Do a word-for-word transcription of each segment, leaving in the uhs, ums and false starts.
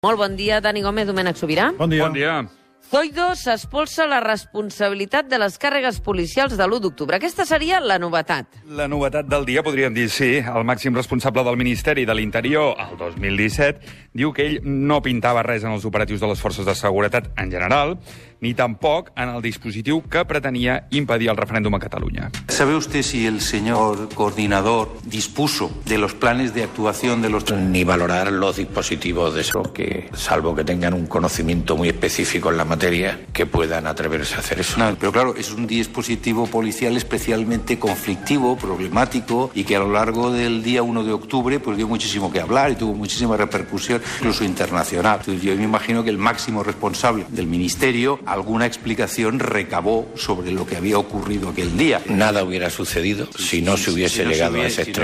Molt bon dia, Dani Gómez, Domènec Sobirà. Bon dia. Bon dia. Zoido s'espolsa la responsabilitat de les càrregues policials de l'u d'octubre. Aquesta seria la novetat. La novetat del dia, podríem dir, sí. El màxim responsable del Ministeri de l'Interior, el dos mil disset, diu que ell no pintava res en els operatius de les forces de seguretat en general, ni tampoc en el dispositiu que pretenia impedir el referèndum a Catalunya. ¿Sabe usted si el señor coordinador dispuso de los planes de actuación de los... Ni valorar los dispositivos de eso, que salvo que tengan un conocimiento muy específico en la materia, que puedan atreverse a hacer eso. No, pero claro, es un dispositivo policial especialmente conflictivo, problemático, y que a lo largo del día uno de octubre pues dio muchísimo que hablar y tuvo muchísima repercusión, incluso internacional. Entonces, yo me imagino que el máximo responsable del Ministerio alguna explicación recabó sobre lo que había ocurrido aquel día. Nada hubiera sucedido si no se hubiese si no se llegado hubiese- a ese si extremo.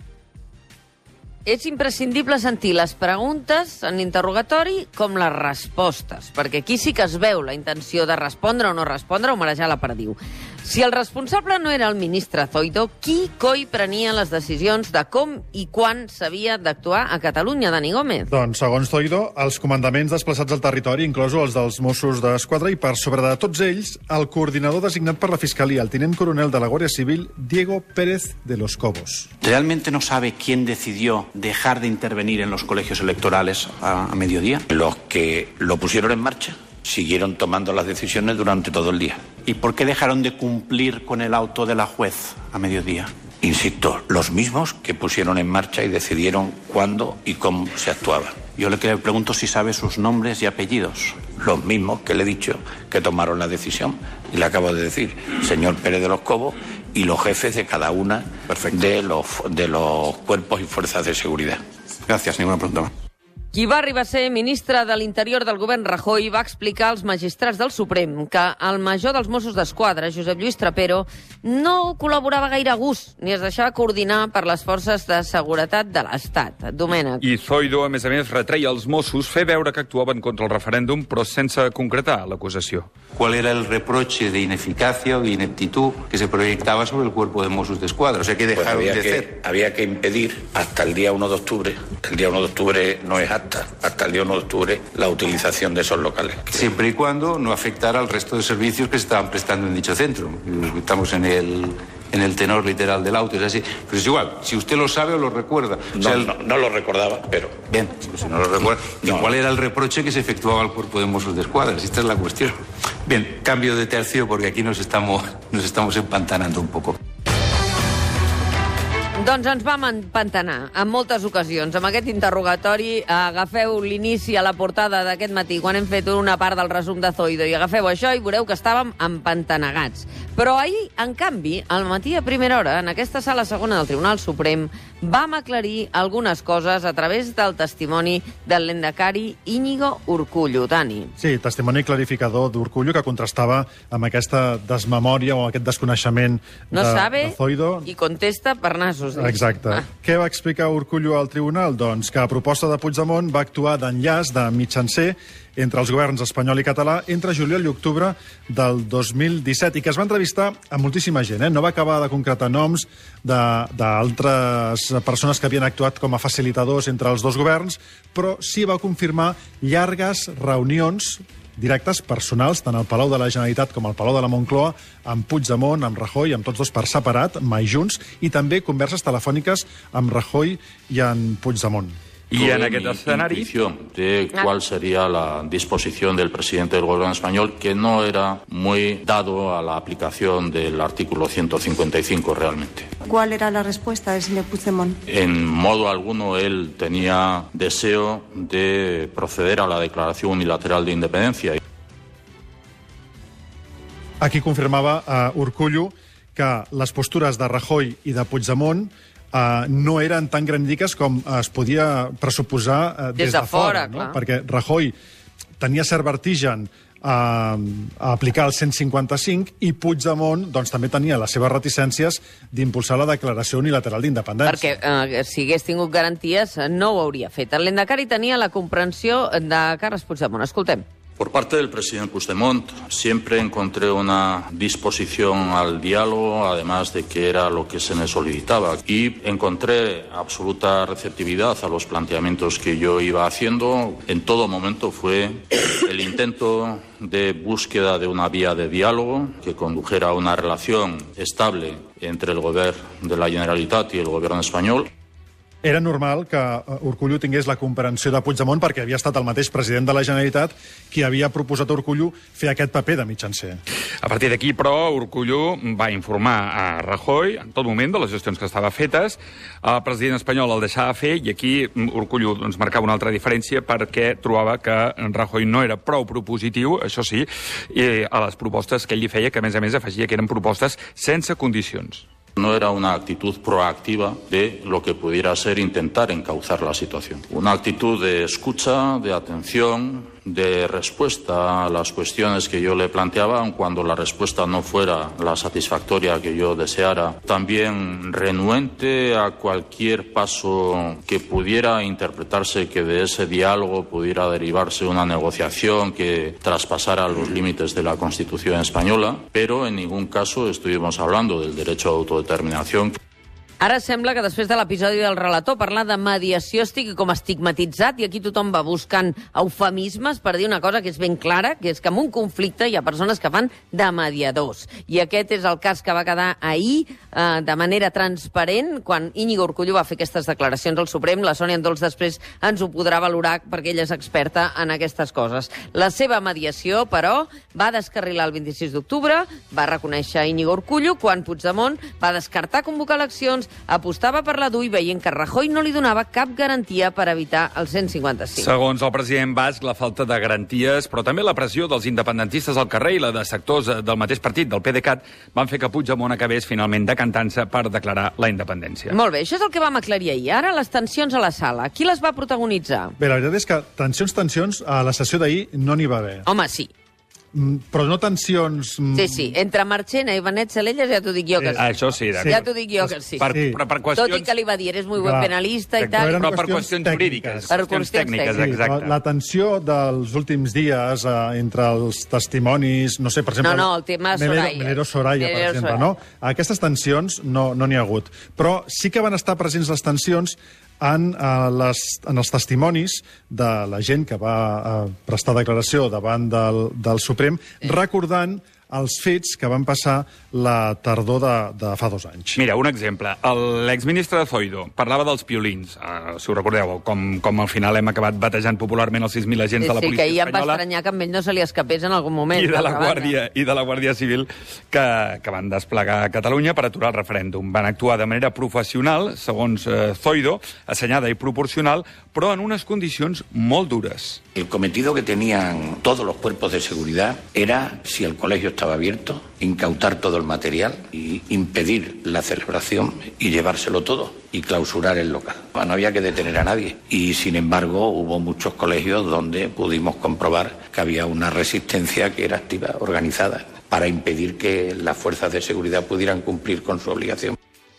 És imprescindible sentir les preguntes en l'interrogatori com les respostes, perquè aquí sí que es veu la intenció de respondre o no respondre o marejar la perdiu. Si el responsable no era el ministre Zoido, qui coi prenia les decisions de com i quan s'havia d'actuar a Catalunya, Dani Gómez? Doncs, segons Zoido, els comandaments desplaçats al territori, inclosos els dels Mossos d'Esquadra, i per sobre de tots ells, el coordinador designat per la Fiscalia, el tinent coronel de la Guàrdia Civil, Diego Pérez de los Cobos. ¿Realmente no sabe quién decidió dejar de intervenir en los colegios electorales a, a mediodía? Los que lo pusieron en marcha siguieron tomando las decisiones durante todo el día. ¿Y por qué dejaron de cumplir con el auto de la juez a mediodía? Insisto, los mismos que pusieron en marcha y decidieron cuándo y cómo se actuaba. Yo le le pregunto si sabe sus nombres y apellidos. Los mismos que le he dicho que tomaron la decisión, y le acabo de decir, señor Pérez de los Cobos, y los jefes de cada una de los, de los cuerpos y fuerzas de seguridad. Gracias, ninguna pregunta más. Qui va arribar a ser ministre de l'Interior del govern Rajoy va explicar als magistrats del Suprem que el major dels Mossos d'Esquadra, Josep Lluís Trapero, no col·laborava gaire a gust ni es deixava coordinar per les forces de seguretat de l'Estat. Domènec. I Zoido, a més a més, retreia als Mossos fer veure que actuaven contra el referèndum, però sense concretar l'acusació. ¿Cuál era el reproche de ineficacia o de ineptitud que se proyectaba sobre el cuerpo de Mossos de Escuadra? O sea, ¿qué Pues dejaron había de que, hacer? había que impedir hasta el día uno de octubre, el día uno de octubre no es hasta, hasta el día uno de octubre, la utilización de esos locales. Siempre y cuando no afectara al resto de servicios que se estaban prestando en dicho centro. Estamos en el, en el tenor literal del auto, es así. Pero es igual, si usted lo sabe o lo recuerda. O No, sea, el- no, no lo recordaba, pero... Bien, pues si no lo recuerda. ¿Y No. cuál era el reproche que se efectuaba al cuerpo de Mossos de Escuadra? Esta es la cuestión. Bien, cambio de tercio porque aquí nos estamos, nos estamos empantanando un poco. Doncs ens vam empantanar en moltes ocasions. Amb aquest interrogatori, agafeu l'inici a la portada d'aquest matí, quan hem fet una part del resum de Zoido, i agafeu això i veureu que estàvem empantanegats. Però ahir, en canvi, al matí a primera hora, en aquesta sala segona del Tribunal Suprem, vam aclarir algunes coses a través del testimoni del lehendakari Íñigo Urkullu. Dani. Sí, testimoni clarificador d'Urkullu que contrastava amb aquesta desmemòria o aquest desconeixement No de, sabe de Zoido. i contesta per nassos. diu. Exacte. Ah. Què va explicar Urkullu al tribunal? Doncs que a proposta de Puigdemont va actuar d'enllaç, de mitjancer, entre els governs espanyol i català entre juliol i octubre del dos mil disset i que es va entrevistar a moltíssima gent. Eh? No va acabar de concretar noms de- d'altres persones que havien actuat com a facilitadors entre els dos governs, però sí va confirmar llargues reunions directes, personals, tant al Palau de la Generalitat com al Palau de la Moncloa, amb Puigdemont, amb Rajoy, amb tots dos per separat, mai junts, i també converses telefòniques amb Rajoy i en Puigdemont. I en Tuve aquest mi escenari... intuición de cuál sería la disposición del presidente del gobierno español, que no era muy dado a la aplicación del artículo ciento cincuenta y cinco realmente. ¿Cuál era la respuesta del señor Puigdemont? En modo alguno él tenía deseo de proceder a la declaración unilateral de independencia. Aquí confirmava uh, Urkullu que les postures de Rajoy i de Puigdemont uh, no eren tan grandiques com es podia pressuposar uh, des, Des de de fora, fora, no? clar. Perquè Rajoy tenia cert vertigen a, a aplicar el cent cinquanta-cinc i Puigdemont doncs, també tenia les seves reticències d'impulsar la declaració unilateral d'independència. Perquè eh, si hagués tingut garanties eh, no ho hauria fet. El lehendakari tenia la comprensió de Carles Puigdemont. Escoltem. Por parte del presidente Puigdemont siempre encontré una disposición al diálogo, además de que era lo que se me solicitaba. Y encontré absoluta receptividad a los planteamientos que yo iba haciendo. En todo momento fue el intento de búsqueda de una vía de diálogo que condujera a una relación estable entre el Gobierno de la Generalitat y el Gobierno español. Era normal que Urkullu tingués la comprensió de Puigdemont perquè havia estat el mateix president de la Generalitat qui havia proposat a Urkullu fer aquest paper de mitjancer. A partir d'aquí, però, Urkullu va informar a Rajoy en tot moment de les gestions que estava fetes. El president espanyol el deixava fer i aquí Urkullu doncs, marcava una altra diferència perquè trobava que Rajoy no era prou propositiu, això sí, a les propostes que ell li feia, que a més a més afegia que eren propostes sense condicions. No era una actitud proactiva de lo que pudiera ser intentar encauzar la situación. Una actitud de escucha, de atención, de respuesta a las cuestiones que yo le planteaba, aun cuando la respuesta no fuera la satisfactoria que yo deseara. También renuente a cualquier paso que pudiera interpretarse que de ese diálogo pudiera derivarse una negociación que traspasara los límites de la Constitución española, pero en ningún caso estuvimos hablando del derecho a autodeterminación. Ara sembla que després de l'episodi del relator parlar de mediació estigui com estigmatitzat i aquí tothom va buscant eufemismes per dir una cosa que és ben clara, que és que en un conflicte hi ha persones que fan de mediadors. I aquest és el cas que va quedar ahir eh, de manera transparent quan Íñigo Urkullu va fer aquestes declaracions al Suprem. La Sònia Andols després ens ho podrà valorar perquè ella és experta en aquestes coses. La seva mediació, però, va descarrilar el vint-i-sis d'octubre, va reconèixer Íñigo Urkullu quan Puigdemont va descartar convocar eleccions, apostava per la D U i veient que Rajoy no li donava cap garantia per evitar el cent cinquanta-cinc. Segons el president basc, la falta de garanties, però també la pressió dels independentistes al carrer i la de sectors del mateix partit, del PDeCAT, van fer que Puigdemont acabés finalment decantant-se per declarar la independència. Molt bé, això és el que vam aclarir ahir. Ara les tensions a la sala. Qui les va protagonitzar? Bé, la veritat és que tensions, tensions, a la sessió d'ahir no n'hi va haver. Home, sí. Però no tensions... Sí, sí. Entre Marchena i Benet Salellas ja t'ho dic jo que sí. Ah, això sí. sí. Ja t'ho dic jo que sí. Per, sí. Per, per qüestions... Tot i que li va dir, eres muy buen penalista i tal. Però per qüestions jurídiques. Per qüestions tècniques, sí, exacte. La tensió dels últims dies eh, entre els testimonis, no sé, per exemple... No, no, el tema Soraya. Melero Soraya, Melero per exemple, Soraya. no? Aquestes tensions no n'hi no ha hagut. Però sí que van estar presents les tensions en, eh, les, en els testimonis de la gent que va eh, prestar declaració davant del, del Suprem, sí. recordant els fets que van passar la tardor de, de fa dos anys. Mira, un exemple. L'exministre de Zoido parlava dels piolins, uh, si ho recordeu, com, com al final hem acabat batejant popularment els sis mil agents sí, de la policia espanyola. Sí, que ja em va espanyola. estranyar que amb ell no se li escapés en algun moment. I de la Guàrdia, i de la Guàrdia Civil que, que van desplegar a Catalunya per aturar el referèndum. Van actuar de manera professional, segons uh, Zoido, assenyada i proporcional, però en unes condicions molt dures. El cometido que tenían todos los cuerpos de seguridad era, si el colegio estaba abierto, incautar todo el material y impedir la celebración y llevárselo todo y clausurar el local. No había que detener a nadie y, sin embargo, hubo muchos colegios donde pudimos comprobar que había una resistencia que era activa, organizada, para impedir que las fuerzas de seguridad pudieran cumplir con su obligación.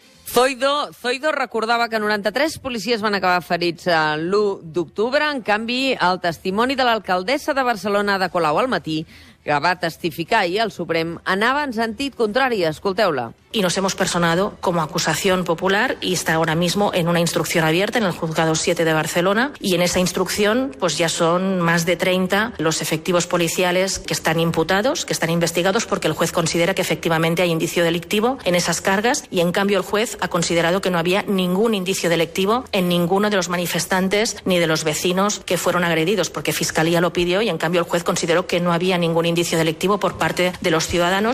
Zoido, Zoido recordava que noranta-tres policies van acabar ferits l'u d'octubre. En canvi, el testimoni de l'alcaldessa de Barcelona, Ada Colau, al matí, que va testificar ahir al Suprem, anava en sentit contrari. Escolteu-la. Y nos hemos personado como acusación popular y está ahora mismo en una instrucción abierta en el Juzgado siete de Barcelona y en esa instrucción pues ya son más de treinta los efectivos policiales que están imputados, que están investigados porque el juez considera que efectivamente hay indicio delictivo en esas cargas y en cambio el juez ha considerado que no había ningún indicio delictivo en ninguno de los manifestantes ni de los vecinos que fueron agredidos porque Fiscalía lo pidió y en cambio el juez consideró que no había ningún indicio delictivo por parte de los ciudadanos.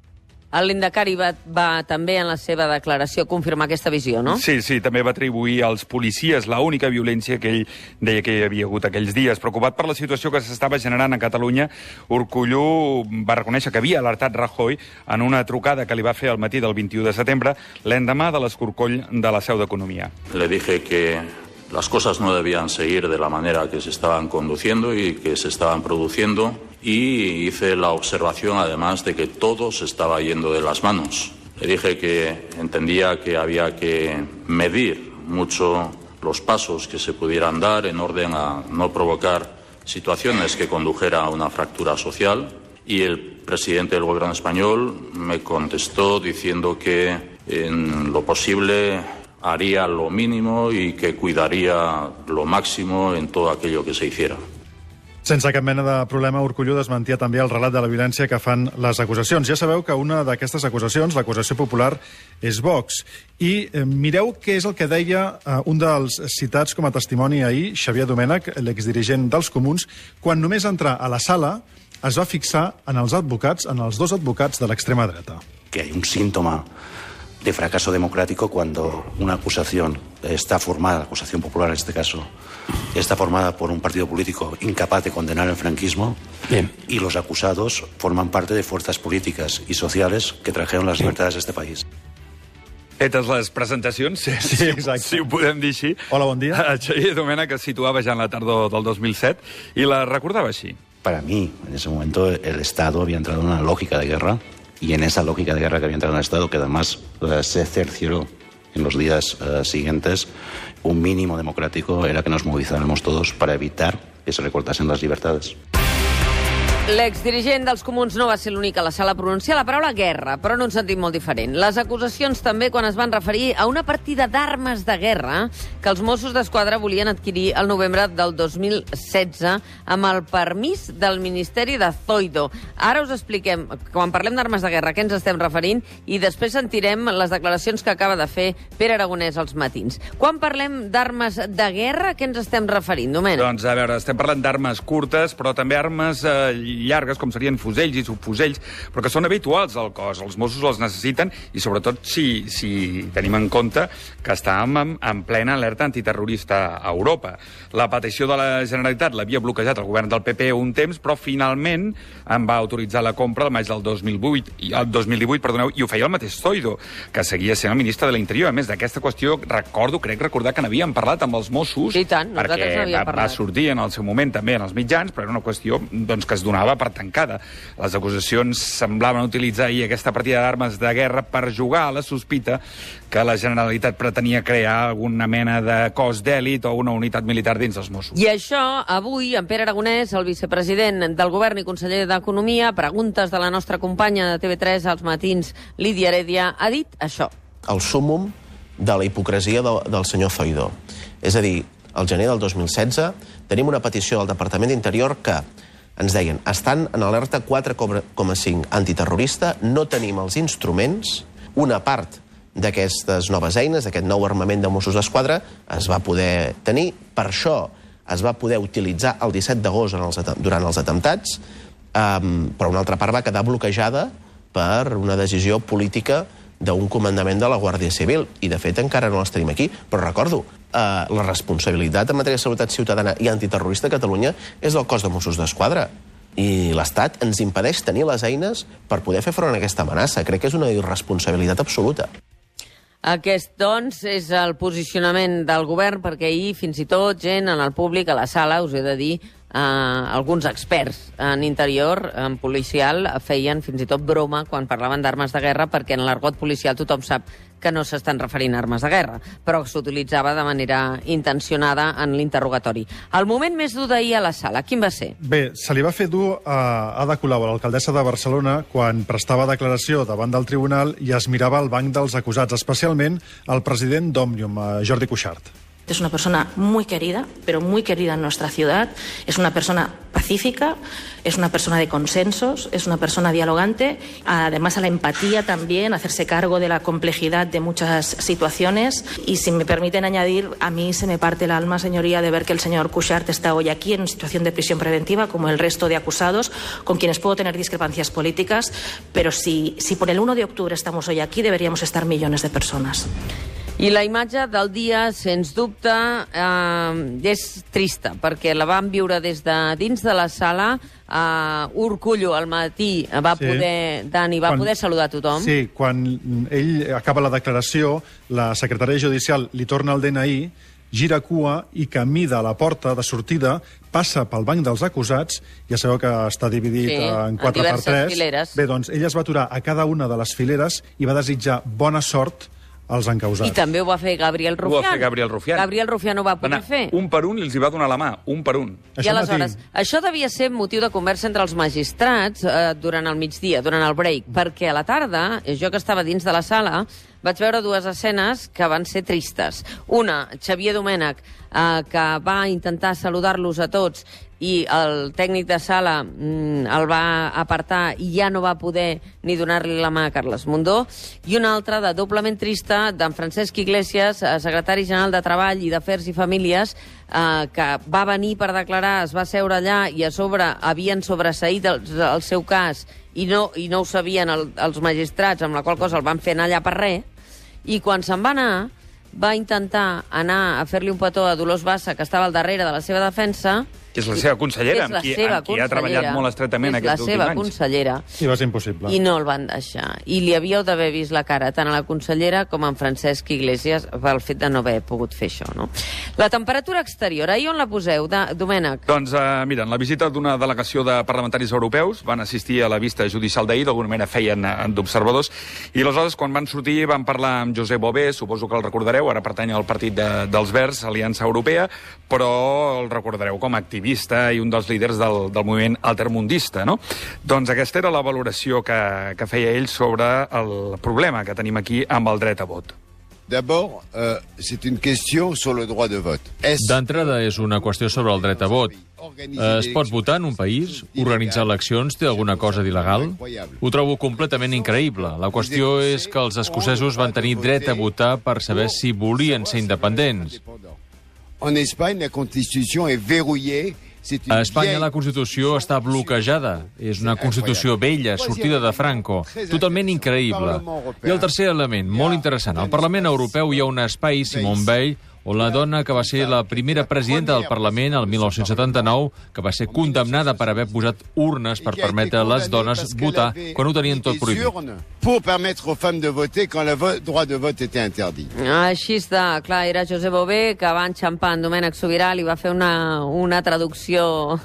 El Lendakari va, va també en la seva declaració confirmar aquesta visió, no? Sí, sí, també va atribuir als policies la única violència que ell deia que hi havia hagut aquells dies. Preocupat per la situació que s'estava generant a Catalunya, Urkullu va reconèixer que havia alertat Rajoy en una trucada que li va fer al matí del vint-i-u de setembre, l'endemà de l'escorcoll de la seu d'Economia. Le dije que las cosas no debían seguir de la manera que se estaban conduciendo y que se estaban produciendo y hice la observación además de que todo se estaba yendo de las manos. Le dije que entendía que había que medir mucho los pasos que se pudieran dar en orden a no provocar situaciones que condujera a una fractura social, y el presidente del gobierno español me contestó diciendo que en lo posible haría lo mínimo y que cuidaría lo máximo en todo aquello que se hiciera. Sense cap mena de problema, Urkullu desmentia també el relat de la violència que fan les acusacions. Ja sabeu que una d'aquestes acusacions, l'acusació popular, és Vox. I eh, mireu què és el que deia eh, un dels citats com a testimoni ahir, Xavier Domènech, l'exdirigent dels Comuns, quan només entrar a la sala es va fixar en els advocats, en els dos advocats de l'extrema dreta. Que hay un síntoma de fracaso democrático cuando una acusación está formada, la acusación popular en este caso, está formada por un partido político incapaz de condenar el franquismo. Bien. Y los acusados forman parte de fuerzas políticas y sociales que trajeron las libertades a este país. Fetes les presentacions, sí, sí, si, exacte. si ho podem dir així. Hola, bon dia. Xavier Domènech es situava ja en la tardor del dos mil set i la recordava així. Para mí, en ese momento, el Estado había entrado en una lógica de guerra, y en esa lógica de guerra que había entrado en el Estado, que además eh, se cercioró en los días eh, siguientes, un mínimo democrático era que nos movilizáramos todos para evitar que se recortasen las libertades. L'exdirigent dels Comuns no va ser l'únic a la sala a pronunciar la paraula guerra, però en un sentit molt diferent. Les acusacions també quan es van referir a una partida d'armes de guerra que els Mossos d'Esquadra volien adquirir el novembre del dos mil setze amb el permís del Ministeri de Zoido. Ara us expliquem, quan parlem d'armes de guerra, a què ens estem referint, i després sentirem les declaracions que acaba de fer Pere Aragonès als matins. Quan parlem d'armes de guerra, a què ens estem referint, Domènech? Doncs, a veure, estem parlant d'armes curtes, però també armes eh, llargues, com serien fusells i subfusells, però que són habituals al cos. Els Mossos les necessiten, i sobretot si, si tenim en compte que estàvem en, en plena alerta antiterrorista a Europa. La petició de la Generalitat l'havia bloquejat el govern del P P un temps, però finalment en va autoritzar la compra el maig del dos mil vuit, el dos mil divuit, perdoneu, i ho feia el mateix Zoido, que seguia sent el ministre de l'Interior. A més, d'aquesta qüestió recordo, crec recordar que n'havíem parlat amb els Mossos, I tant, perquè va, va sortir en el seu moment també en els mitjans, però era una qüestió doncs, que es donava per tancada. Les acusacions semblaven utilitzar ahir aquesta partida d'armes de guerra per jugar a la sospita que la Generalitat pretenia crear alguna mena de cos d'èlit o una unitat militar dins dels Mossos. I això, avui, en Pere Aragonès, el vicepresident del Govern i conseller d'Economia, preguntes de la nostra companya de T V tres als matins, Lídia Heredia, ha dit això. El súmmum de la hipocresia del, del senyor Zoido. És a dir, al gener del dos mil setze tenim una petició del Departament d'Interior que ens deien, estan en alerta quatre coma cinc antiterrorista, no tenim els instruments, una part d'aquestes noves eines, d'aquest nou armament de Mossos d'Esquadra, es va poder tenir, per això es va poder utilitzar el disset d'agost durant els atemptats, um, però una altra part va quedar bloquejada per una decisió política d'un comandament de la Guàrdia Civil, i de fet encara no les tenim aquí, però recordo, eh, la responsabilitat en matèria de seguretat ciutadana i antiterrorista a Catalunya és del cos de Mossos d'Esquadra, i l'Estat ens impedeix tenir les eines per poder fer front a aquesta amenaça. Crec que és una irresponsabilitat absoluta. Aquest, doncs, és el posicionament del govern, perquè ahir, fins i tot, gent en el públic, a la sala, us he de dir, eh, alguns experts en interior, en policial, feien fins i tot broma quan parlaven d'armes de guerra, perquè en l'argot policial tothom sap que no s'estan referint a armes de guerra, però s'utilitzava de manera intencionada en l'interrogatori. El moment més dur d'ahir a la sala, quin va ser? Bé, se li va fer dur a Ada Colau, l'alcaldessa de Barcelona, quan prestava declaració davant del tribunal i es mirava al banc dels acusats, especialment el president d'Òmnium, Jordi Cuixart. Es una persona muy querida, pero muy querida en nuestra ciudad. Es una persona pacífica, es una persona de consensos, es una persona dialogante. Además, a la empatía también, hacerse cargo de la complejidad de muchas situaciones. Y si me permiten añadir, a mí se me parte el alma, señoría, de ver que el señor Cuixart está hoy aquí en situación de prisión preventiva, como el resto de acusados, con quienes puedo tener discrepancias políticas. Pero si, si por el uno de octubre estamos hoy aquí, deberíamos estar millones de personas. I la imatge del dia, sens dubte, eh, és trista, perquè la vam viure des de dins de la sala. Uh, Urkullu al matí va sí. poder, Dani, va quan, poder saludar a tothom. Sí, quan ell acaba la declaració, la secretària judicial li torna el D N I, gira cua i camí de la porta de sortida, passa pel banc dels acusats, ja sabeu que està dividit sí, en quatre per tres. Fileres. Bé, doncs ell es va aturar a cada una de les fileres i va desitjar bona sort els encausats. I també ho va fer Gabriel Rufián. Ho va fer Gabriel Rufián. Gabriel Rufián ho va poder fer. Un per un i els hi va donar la mà, un per un. I aleshores, això devia ser motiu de conversa entre els magistrats eh, durant el migdia, durant el break, perquè a la tarda, jo que estava dins de la sala, vaig veure dues escenes que van ser tristes. Una, Xavier Domènech, eh, que va intentar saludar-los a tots i el tècnic de sala mm, el va apartar i ja no va poder ni donar-li la mà a Carles Mundó, i una altra de doblement trista d'en Francesc Iglesias, secretari general de Treball i d'Afers i Famílies, eh, que va venir per declarar, es va seure allà i a sobre havien sobreseït el, el seu cas i no, i no ho sabien el, els magistrats, amb la qual cosa el van fer anar allà per res, i quan se'n va anar va intentar anar a fer-li un petó a Dolors Bassa, que estava al darrere de la seva defensa. Que és la seva consellera, amb qui, amb qui ha treballat molt estretament aquests últims anys. És la seva consellera. I va ser impossible. I no el van deixar. I li havíeu d'haver vist la cara tant a la consellera com a en Francesc Iglesias pel fet de no haver pogut fer això, no? La temperatura exterior, ahir on la poseu, de, Domènech? Doncs, uh, mira, en la visita d'una delegació de parlamentaris europeus van assistir a la vista judicial d'ahir, d'alguna manera feien uh, d'observadors, i aleshores, quan van sortir, van parlar amb Josep Bové, suposo que el recordareu, ara pertany al partit de, dels Verds, Aliança Europea, però el recordareu com a activista i un dels líders del, del moviment altermundista, no? Doncs aquesta era la valoració que, que feia ell sobre el problema que tenim aquí amb el dret a vot. D'abord, euh, c'est une question sur le droit de vote. D'entrada és una qüestió sobre el dret a vot. Es pot votar en un país? Organitzar eleccions té alguna cosa d'il·legal? Ho trobo completament increïble. La qüestió és que els escocesos van tenir dret a votar per saber si volien ser independents. En Espagne, la Constitució és verrouillée. A Espanya la Constitució està bloquejada. És una Constitució vella, sortida de Franco. Totalment increïble. I el tercer element, molt interessant. Al Parlament Europeu hi ha un espai, Simone Veil, on la dona que va ser la primera presidenta del Parlament el mil nou-cents setanta-nou, que va ser condemnada per haver posat urnes per permetre a les dones votar quan ho tenien tot prohibit. Pour permettre aux femmes de voter quand le droit de vote était interdit. Així està, clar, era Josep Bové, que va enxampar en Domènec Sobirà, li va fer una, una traducció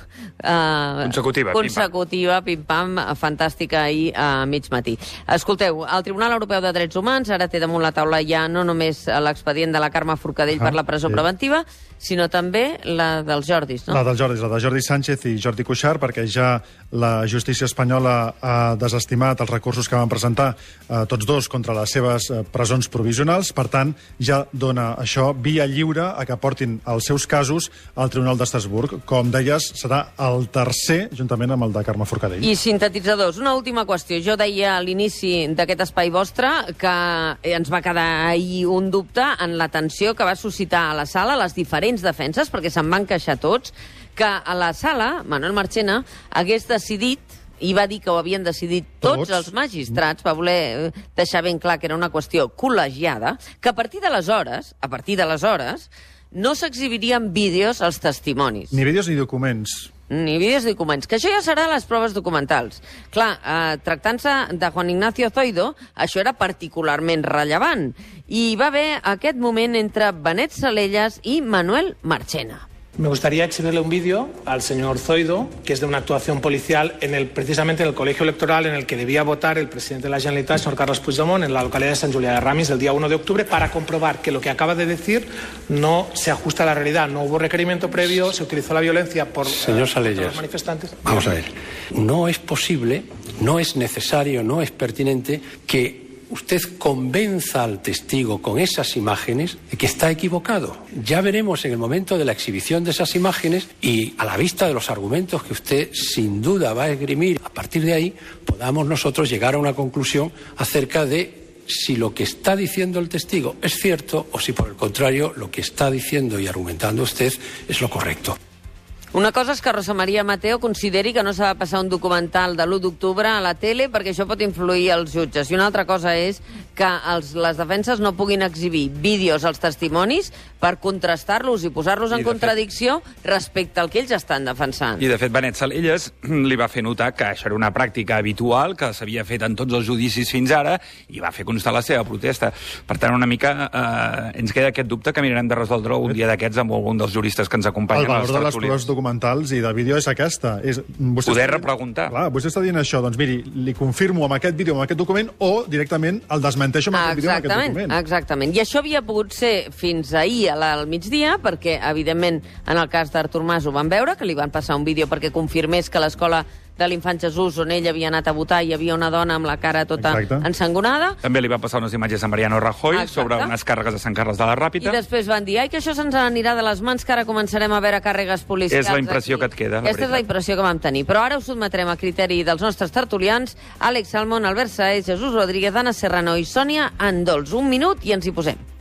eh, consecutiva, consecutiva pim-pam, fantàstica ahir a mig matí. Escolteu, el Tribunal Europeu de Drets Humans ara té damunt la taula ja no només l'expedient de la Carme Forcadell per la presó preventiva, sinó també la dels Jordis, no? La dels Jordis, la de Jordi Sánchez i Jordi Cuixart, perquè ja la justícia espanyola ha desestimat els recursos que van presentar eh, tots dos contra les seves eh, presons provisionals. Per tant, ja dona això via lliure a que portin els seus casos al Tribunal d'Estrasburg. Com deies, serà el tercer, juntament amb el de Carme Forcadell. I sintetitzadors, una última qüestió. Jo deia a l'inici d'aquest espai vostre que ens va quedar ahir un dubte en la tensió que va suscitar a la sala les diferents defenses, perquè se'n van queixar tots, que a la sala Manuel Marchena hagués decidit, i va dir que ho havien decidit tots, tots els magistrats, va voler deixar ben clar que era una qüestió col·legiada, que a partir d'aleshores, a partir d'aleshores, no s'exhibirien vídeos als testimonis. Ni vídeos ni documents. Ni vídeos ni documents, que això ja serà les proves documentals. Clar, eh, tractant-se de Juan Ignacio Zoido, això era particularment rellevant. I hi va haver aquest moment entre Benet Salellas i Manuel Marchena. Me gustaría exhibirle un vídeo al señor Zoido, que es de una actuación policial en el, precisamente en el colegio electoral en el que debía votar el presidente de la Generalitat, el señor Carles Puigdemont, en la localidad de Sant Julià de Ramis el día uno de octubre, para comprobar que lo que acaba de decir no se ajusta a la realidad. No hubo requerimiento previo, se utilizó la violencia por señor Salellas, los manifestantes. Vamos a ver, no es posible, no es necesario, no es pertinente que usted convenza al testigo con esas imágenes de que está equivocado. Ya veremos en el momento de la exhibición de esas imágenes y a la vista de los argumentos que usted sin duda va a esgrimir, a partir de ahí podamos nosotros llegar a una conclusión acerca de si lo que está diciendo el testigo es cierto o si por el contrario lo que está diciendo y argumentando usted es lo correcto. Una cosa és que Rosa Maria Mateo consideri que no s'ha de passar un documental de l'u d'octubre a la tele perquè això pot influir als jutges. I una altra cosa és que els, les defenses no puguin exhibir vídeos als testimonis per contrastar-los i posar-los en contradicció respecte al que ells estan defensant. I, de fet, Benet Salellas li va fer notar que això era una pràctica habitual, que s'havia fet en tots els judicis fins ara, i va fer constar la seva protesta. Per tant, una mica eh, ens queda aquest dubte que mirarem de resoldre un dia d'aquests amb algun dels juristes que ens acompanyen. El valor de les proves documentals i de vídeo és aquesta. És, vostè Poder està dient- repreguntar. Clar, vostè està dient això, doncs miri, li confirmo amb aquest vídeo, amb aquest document, o directament el desmenteixo amb aquest vídeo, amb aquest Exactament, document. exactament. I això havia pogut ser fins ahir al migdia, perquè, evidentment, en el cas d'Artur Mas ho van veure, que li van passar un vídeo perquè confirmés que l'escola de l'Infant Jesús, on ell havia anat a votar, hi havia una dona amb la cara tota Exacte. ensangonada. També li van passar unes imatges a Mariano Rajoy Exacte. sobre unes càrregues de Sant Carles de la I Ràpita. després van dir, ai, que això se'ns anirà de les mans, que ara començarem a veure càrregues policials. És la impressió aquí. que et queda, la Aquesta és la veritat. impressió que vam tenir. Però ara us sotmetrem a criteri dels nostres tertulians, Àlex Salmon, Albert Saez, Jesús Rodríguez, Anna Serrano i Sònia Andols. Un minut i ens hi posem.